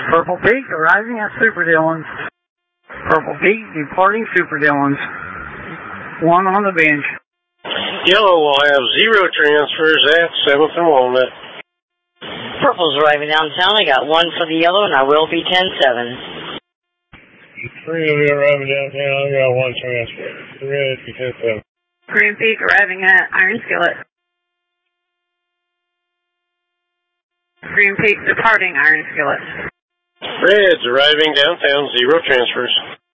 Purple Peak arriving at Super Dillon's. Purple Peak departing Super Dillon's. One on the bench. Yellow will have 0 transfers at 7th and Walnut. Purple's arriving downtown. I got 1 for the yellow, and I will be 10-7. Green will be arriving downtown. I got 1 transfer. Ready for 10-7. Green Peak arriving at Iron Skillet. Green Peak departing Iron Skillet. Reds arriving downtown, 0 transfers.